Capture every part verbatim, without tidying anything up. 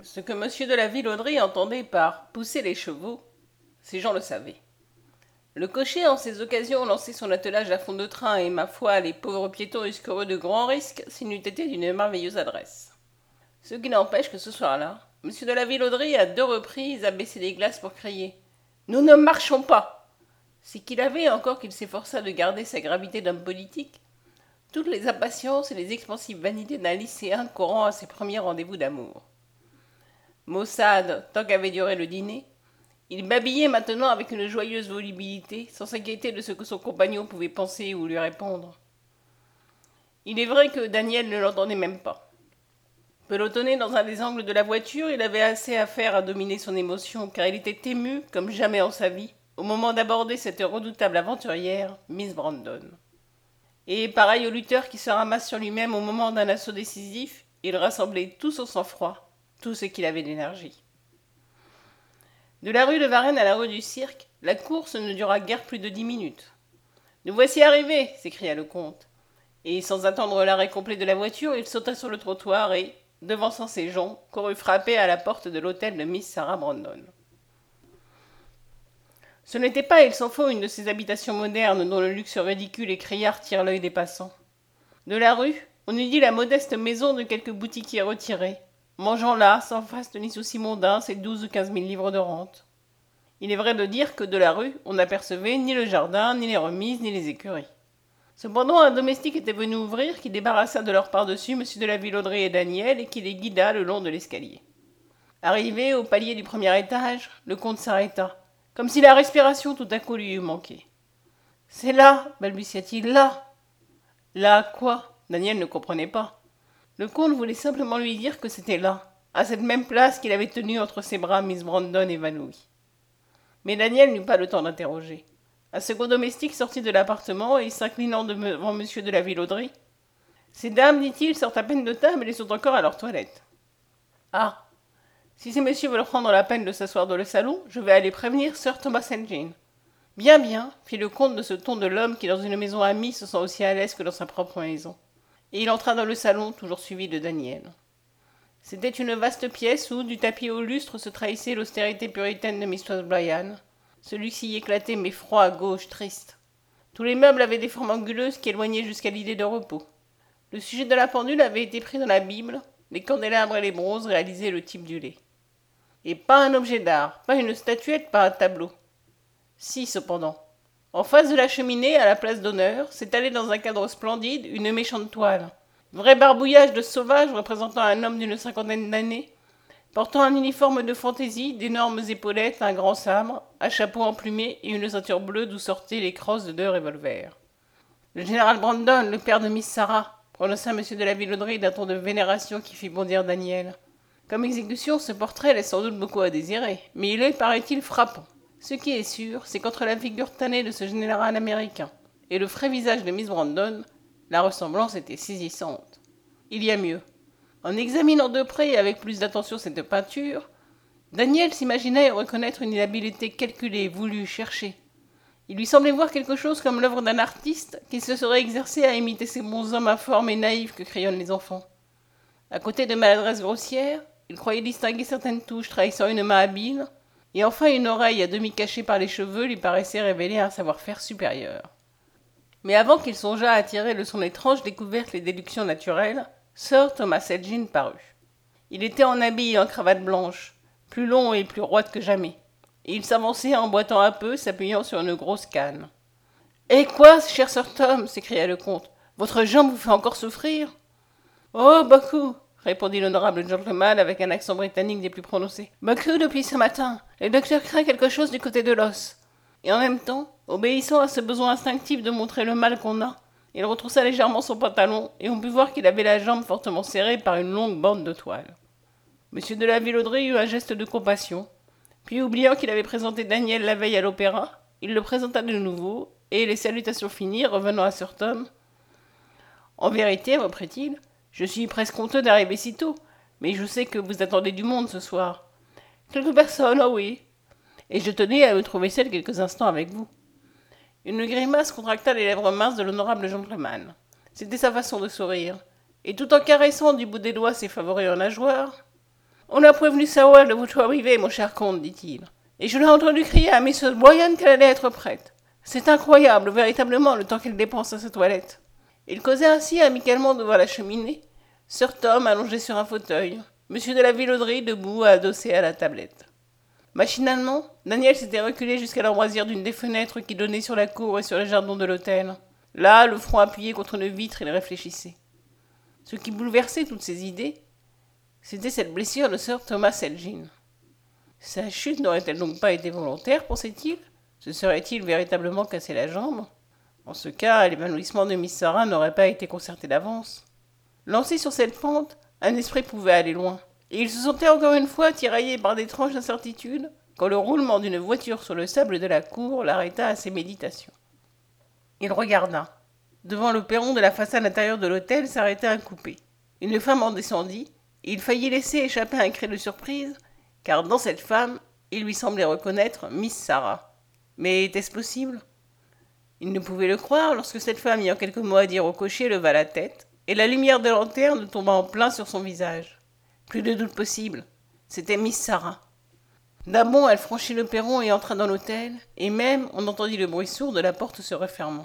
Ce que monsieur de la Villauderie entendait par « pousser les chevaux », ces gens le savaient. Le cocher, en ces occasions, lançait son attelage à fond de train, et, ma foi, les pauvres piétons eussent couru de grands risques s'il n'eût été d'une merveilleuse adresse. Ce qui n'empêche que ce soir-là, monsieur de la Villauderie, à deux reprises, a baissé les glaces pour crier « Nous ne marchons pas !» C'est qu'il avait, encore qu'il s'efforçât de garder sa gravité d'homme politique, toutes les impatiences et les expansives vanités d'un lycéen courant à ses premiers rendez-vous d'amour. Maussade, tant qu'avait duré le dîner, il babillait maintenant avec une joyeuse volubilité, sans s'inquiéter de ce que son compagnon pouvait penser ou lui répondre. Il est vrai que Daniel ne l'entendait même pas. Pelotonné dans un des angles de la voiture, il avait assez à faire à dominer son émotion, car il était ému, comme jamais en sa vie, au moment d'aborder cette redoutable aventurière, Miss Brandon. Et, pareil au lutteur qui se ramasse sur lui-même au moment d'un assaut décisif, il rassemblait tout son sang-froid, tout ce qu'il avait d'énergie. De la rue de Varennes à la rue du Cirque, la course ne dura guère plus de dix minutes. « Nous voici arrivés !» s'écria le comte. Et, sans attendre l'arrêt complet de la voiture, il sauta sur le trottoir et, devançant ses joncs, courut frapper à la porte de l'hôtel de Miss Sarah Brandon. Ce n'était pas, il s'en faut, une de ces habitations modernes dont le luxe ridicule et criard tire l'œil des passants. De la rue, on eût dit la modeste maison de quelque boutiquier retiré, mangeant là, sans faste ni souci mondain, ses douze ou quinze mille livres de rente. Il est vrai de dire que de la rue, on n'apercevait ni le jardin, ni les remises, ni les écuries. Cependant, un domestique était venu ouvrir, qui débarrassa de leur par-dessus M. de la Villauderie et Daniel, et qui les guida le long de l'escalier. Arrivé au palier du premier étage, le comte s'arrêta, comme si la respiration tout à coup lui eût manqué. « C'est là, balbutia-t-il, là !»« Là quoi ?» Daniel ne comprenait pas. Le comte voulait simplement lui dire que c'était là, à cette même place qu'il avait tenue entre ses bras Miss Brandon évanouie. Mais Daniel n'eut pas le temps d'interroger. Un second domestique sortit de l'appartement et, s'inclinant devant monsieur de la Villauderie, « Ces dames, dit-il, sortent à peine de table et sont encore à leur toilette. »« Ah, si ces messieurs veulent prendre la peine de s'asseoir dans le salon, je vais aller prévenir sir Thomas Saint Jean. »« Bien, bien, » fit le comte de ce ton de l'homme qui, dans une maison amie, se sent aussi à l'aise que dans sa propre maison. Et il entra dans le salon, toujours suivi de Daniel. C'était une vaste pièce où, du tapis au lustre, se trahissait l'austérité puritaine de mistress Bryan. Celui-ci éclaté mais froid à gauche, triste. Tous les meubles avaient des formes anguleuses qui éloignaient jusqu'à l'idée de repos. Le sujet de la pendule avait été pris dans la Bible, les candélabres et les bronzes réalisaient le type du lait. Et pas un objet d'art, pas une statuette, pas un tableau. Si, cependant. En face de la cheminée, à la place d'honneur, s'étalait dans un cadre splendide une méchante toile. Vrai barbouillage de sauvage représentant un homme d'une cinquantaine d'années, portant un uniforme de fantaisie, d'énormes épaulettes, un grand sabre, un chapeau emplumé et une ceinture bleue d'où sortaient les crosses de deux revolvers. « Le général Brandon, le père de Miss Sarah », prononça M. de la Villauderie d'un ton de vénération qui fit bondir Daniel. Comme exécution, ce portrait laisse sans doute beaucoup à désirer, mais il est, paraît-il, frappant. Ce qui est sûr, c'est qu'entre la figure tannée de ce général américain et le frais visage de Miss Brandon, la ressemblance était saisissante. Il y a mieux. En examinant de près et avec plus d'attention cette peinture, Daniel s'imaginait reconnaître une habileté calculée, voulue, cherchée. Il lui semblait voir quelque chose comme l'œuvre d'un artiste qui se serait exercé à imiter ces bons hommes informes et naïfs que crayonnent les enfants. À côté de maladresse grossière, il croyait distinguer certaines touches trahissant une main habile, et enfin une oreille à demi cachée par les cheveux lui paraissait révéler un savoir-faire supérieur. Mais avant qu'il songeât à tirer de son étrange découverte les déductions naturelles, sir Thomas Selgin parut. Il était en habit et en cravate blanche, plus long et plus roide que jamais, et il s'avançait en boitant un peu, s'appuyant sur une grosse canne. « Eh quoi, cher sir Tom » s'écria le comte. « Votre jambe vous fait encore souffrir ?»« Oh, beaucoup !» répondit l'honorable gentleman avec un accent britannique des plus prononcés. « Beaucoup depuis ce matin. Le docteur craint quelque chose du côté de l'os. » Et en même temps, obéissant à ce besoin instinctif de montrer le mal qu'on a, il retroussa légèrement son pantalon, et on put voir qu'il avait la jambe fortement serrée par une longue bande de toile. Monsieur de la Villauderie eut un geste de compassion, puis oubliant qu'il avait présenté Daniel la veille à l'opéra, il le présenta de nouveau, et les salutations finies, revenant à sir Tom. « En vérité, reprit-il, je suis presque honteux d'arriver si tôt, mais je sais que vous attendez du monde ce soir. Quelques personnes, oh oui. Et je tenais à me trouver seul quelques instants avec vous. » Une grimace contracta les lèvres minces de l'honorable gentleman. C'était sa façon de sourire. Et tout en caressant du bout des doigts ses favoris en nageoires, « On a prévenu Sawyer de votre arrivée, mon cher comte, dit-il. Et je l'ai entendu crier à missus Boyan qu'elle allait être prête. C'est incroyable, véritablement, le temps qu'elle dépense à sa toilette. Il causait ainsi amicalement devant la cheminée, Sir Tom allongé sur un fauteuil, Monsieur de la Villauderie debout adossé à la tablette. Machinalement, Daniel s'était reculé jusqu'à l'embrasière d'une des fenêtres qui donnait sur la cour et sur le jardin de l'hôtel. Là, le front appuyé contre une vitre, il réfléchissait. Ce qui bouleversait toutes ses idées, c'était cette blessure de Sir Thomas Elgin. Sa chute n'aurait-elle donc pas été volontaire, pensait-il? Se serait-il véritablement cassé la jambe? En ce cas, l'évanouissement de Miss Sarah n'aurait pas été concerté d'avance. Lancé sur cette pente, un esprit pouvait aller loin. Et il se sentait encore une fois tiraillé par d'étranges incertitudes quand le roulement d'une voiture sur le sable de la cour l'arrêta à ses méditations. Il regarda. Devant le perron de la façade intérieure de l'hôtel s'arrêta un coupé. Une femme en descendit, et il faillit laisser échapper un cri de surprise, car dans cette femme, il lui semblait reconnaître Miss Sarah. Mais était-ce possible? Il ne pouvait le croire lorsque cette femme, ayant quelques mots à dire au cocher, leva la tête, et la lumière de lanterne tomba en plein sur son visage. Plus de doute possible, c'était Miss Sarah. D'un bond, elle franchit le perron et entra dans l'hôtel, et même on entendit le bruit sourd de la porte se refermant.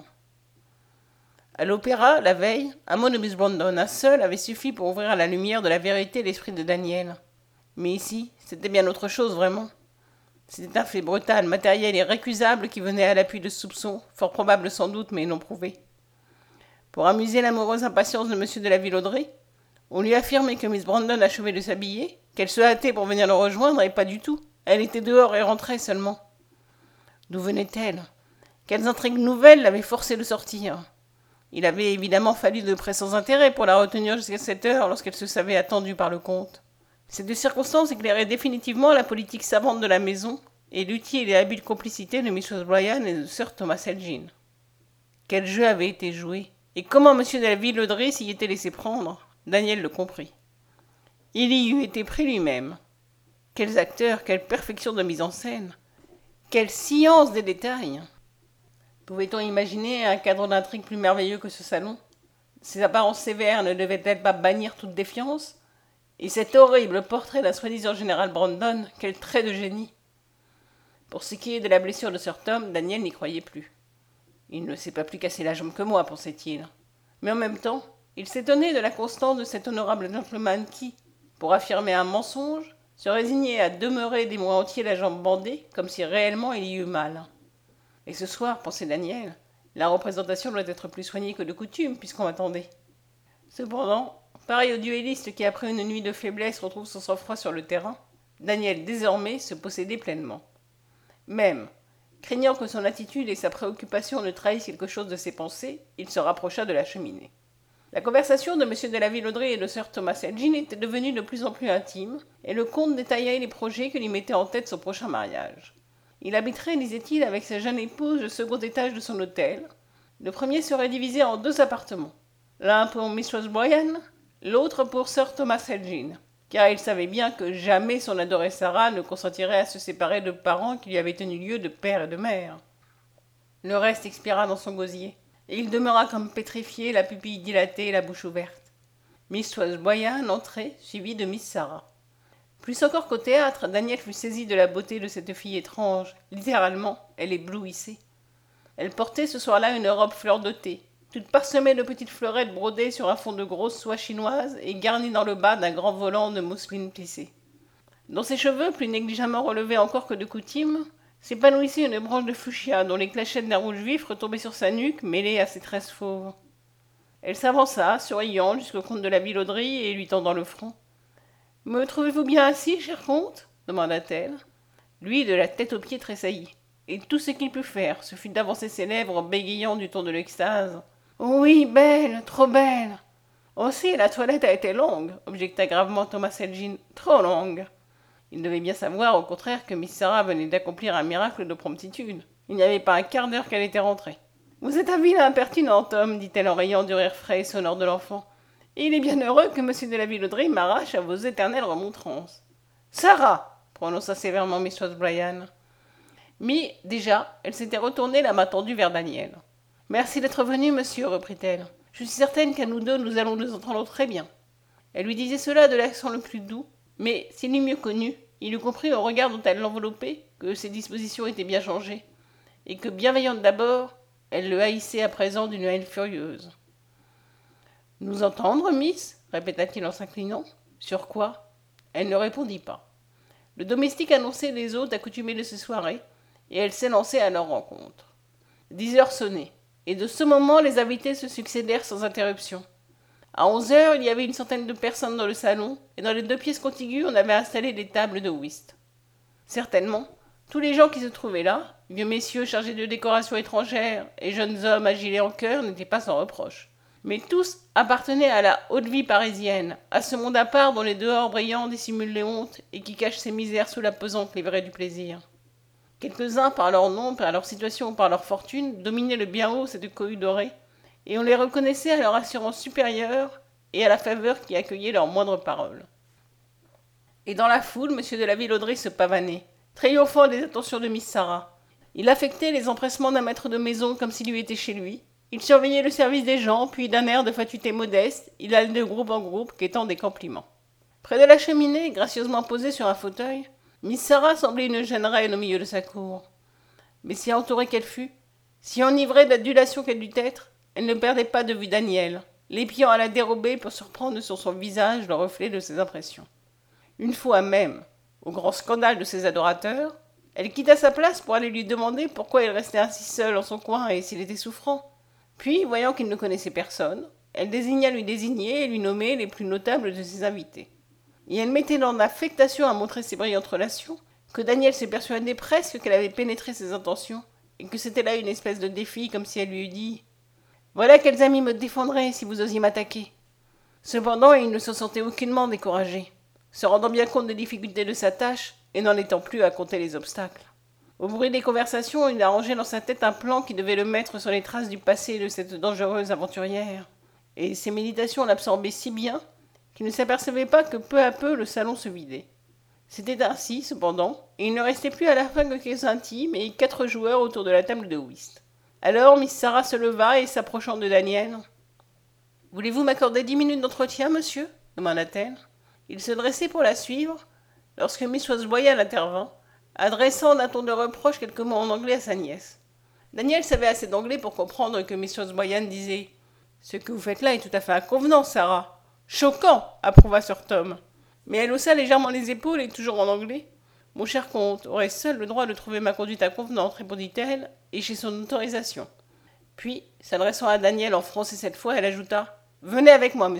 À l'opéra, la veille, un mot de Miss Brandon, un seul, avait suffi pour ouvrir à la lumière de la vérité l'esprit de Daniel. Mais ici, c'était bien autre chose vraiment. C'était un fait brutal, matériel et récusable qui venait à l'appui de soupçons, fort probables sans doute, mais non prouvés. Pour amuser l'amoureuse impatience de Monsieur de la Villauderie, on lui affirmait que Miss Brandon achevait de s'habiller, qu'elle se hâtait pour venir le rejoindre, et pas du tout. Elle était dehors et rentrait seulement. D'où venait-elle? Quelles intrigues nouvelles l'avaient forcée de sortir? Il avait évidemment fallu de pressants intérêts pour la retenir jusqu'à cette heure lorsqu'elle se savait attendue par le comte. Ces deux circonstances éclairaient définitivement la politique savante de la maison et l'utile et habile complicité de missus Bryan et de Sir Thomas Elgin. Quel jeu avait été joué, et comment M. de la Villauderie s'y était laissé prendre? Daniel le comprit. Il y eût été pris lui-même. Quels acteurs, quelle perfection de mise en scène, quelle science des détails! Pouvait-on imaginer un cadre d'intrigue plus merveilleux que ce salon? Ces apparences sévères ne devaient-elles pas bannir toute défiance? Et cet horrible portrait d'un soi-disant général Brandon, quel trait de génie! Pour ce qui est de la blessure de Sir Tom, Daniel n'y croyait plus. Il ne s'est pas plus cassé la jambe que moi, pensait-il. Mais en même temps, il s'étonnait de la constance de cet honorable gentleman qui, pour affirmer un mensonge, se résignait à demeurer des mois entiers la jambe bandée, comme si réellement il y eût mal. Et ce soir, pensait Daniel, la représentation doit être plus soignée que de coutume, puisqu'on m'attendait. Cependant, pareil au duelliste qui, après une nuit de faiblesse, retrouve son sang-froid sur le terrain, Daniel, désormais, se possédait pleinement. Même, craignant que son attitude et sa préoccupation ne trahissent quelque chose de ses pensées, il se rapprocha de la cheminée. La conversation de M. de la Villauderie et de Sir Thomas Elgin était devenue de plus en plus intime, et le comte détaillait les projets que lui mettait en tête son prochain mariage. Il habiterait, disait-il, avec sa jeune épouse le second étage de son hôtel. Le premier serait divisé en deux appartements, l'un pour missus Bryan, l'autre pour Sir Thomas Elgin, car il savait bien que jamais son adorée Sarah ne consentirait à se séparer de parents qui lui avaient tenu lieu de père et de mère. Le reste expira dans son gosier, et il demeura comme pétrifié, la pupille dilatée et la bouche ouverte. missus Bryan entrait, suivie de Miss Sarah. Plus encore qu'au théâtre, Daniel fut saisi de la beauté de cette fille étrange. Littéralement, elle éblouissait. Elle portait ce soir-là une robe fleur de thé, toute parsemée de petites fleurettes brodées sur un fond de grosse soie chinoise et garnie dans le bas d'un grand volant de mousseline plissée. Dans ses cheveux, plus négligemment relevés encore que de coutume, s'épanouissait une branche de fuchsia dont les clachettes d'un rouge vif retombaient sur sa nuque, mêlées à ses tresses fauves. Elle s'avança, souriant, jusqu'au comte de la Villauderie et lui tendant le front. « Me trouvez-vous bien assis, cher comte » demanda-t-elle. Lui, de la tête aux pieds, tressaillit. Et tout ce qu'il put faire, ce fut d'avancer ses lèvres en bégayant du ton de l'extase. « Oui, belle, trop belle !»« Aussi, la toilette a été longue, » objecta gravement Thomas Elgin. « Trop longue !» Il devait bien savoir, au contraire, que Miss Sarah venait d'accomplir un miracle de promptitude. Il n'y avait pas un quart d'heure qu'elle était rentrée. « Vous êtes un vilain impertinent, Tom, dit-elle en riant du rire frais et sonore de l'enfant. Et il est bien heureux que M. de la Villauderie m'arrache à vos éternelles remontrances. »« Sarah !» prononça sévèrement missus Bryan. Mais, déjà, elle s'était retournée, la main tendue vers Daniel. « Merci d'être venu, monsieur, reprit-elle. Je suis certaine qu'à nous deux, nous allons nous entendre très bien. » Elle lui disait cela de l'accent le plus doux, Mais s'il eût mieux connu, il eût compris au regard dont elle l'enveloppait que ses dispositions étaient bien changées, et que, bienveillante d'abord, elle le haïssait à présent d'une haine furieuse. « Nous entendre, miss » répéta-t-il en s'inclinant. « Sur quoi ?» Elle ne répondit pas. Le domestique annonçait les hôtes accoutumés de ces soirées, et elle s'élançait à leur rencontre. Dix heures sonnaient, et de ce moment les invités se succédèrent sans interruption. À onze heures, il y avait une centaine de personnes dans le salon, et dans les deux pièces contiguës, on avait installé des tables de whist. Certainement, tous les gens qui se trouvaient là, vieux messieurs chargés de décorations étrangères et jeunes hommes à gilets en cœur, n'étaient pas sans reproche. Mais tous appartenaient à la haute vie parisienne, à ce monde à part dont les dehors brillants dissimulent les hontes et qui cachent ses misères sous la pesante livrée du plaisir. Quelques-uns, par leur nom, par leur situation ou par leur fortune, dominaient le bien haut cette cohue dorée, et on les reconnaissait à leur assurance supérieure et à la faveur qui accueillait leurs moindres paroles. Et dans la foule, M. de la Villaudraye se pavanait, triomphant des attentions de Miss Sarah. Il affectait les empressements d'un maître de maison comme s'il eût été chez lui. Il surveillait le service des gens, puis d'un air de fatuité modeste, il allait de groupe en groupe, quêtant des compliments. Près de la cheminée, gracieusement posée sur un fauteuil, Miss Sarah semblait une jeune reine au milieu de sa cour. Mais si entourée qu'elle fût, si enivrée d'adulation qu'elle dût être, elle ne perdait pas de vue Daniel, l'épiant à la dérobée pour surprendre sur son visage le reflet de ses impressions. Une fois même, au grand scandale de ses adorateurs, elle quitta sa place pour aller lui demander pourquoi il restait ainsi seul en son coin et s'il était souffrant. Puis, voyant qu'il ne connaissait personne, elle désigna lui désigner et lui nommer les plus notables de ses invités. Et elle mettait dans l'affectation à montrer ses brillantes relations, que Daniel se persuadait presque qu'elle avait pénétré ses intentions, et que c'était là une espèce de défi, comme si elle lui eût dit « Voilà quels amis me défendraient si vous osiez m'attaquer !» Cependant, il ne se sentait aucunement découragé, se rendant bien compte des difficultés de sa tâche, et n'en étant plus à compter les obstacles. Au bruit des conversations, il arrangeait dans sa tête un plan qui devait le mettre sur les traces du passé de cette dangereuse aventurière. Et ses méditations l'absorbaient si bien qu'il ne s'apercevait pas que peu à peu le salon se vidait. C'était ainsi, cependant, et il ne restait plus à la fin que quelques intimes et quatre joueurs autour de la table de whist. Alors Miss Sarah se leva et, s'approchant de Daniel, « Voulez-vous m'accorder dix minutes d'entretien, monsieur ?» demanda-t-elle. Il se dressait pour la suivre, lorsque Miss Wesboyal intervint, adressant d'un ton de reproche quelques mots en anglais à sa nièce. Daniel savait assez d'anglais pour comprendre que Miss Wesboyal disait « Ce que vous faites là est tout à fait inconvenant, Sarah. »« Choquant !» approuva Sir Tom. Mais elle haussa légèrement les épaules et toujours en anglais. « Mon cher comte aurait seul le droit de trouver ma conduite inconvenante, répondit-elle, et chez son autorisation. Puis, s'adressant à Daniel en français cette fois, elle ajouta « Venez avec moi, monsieur. »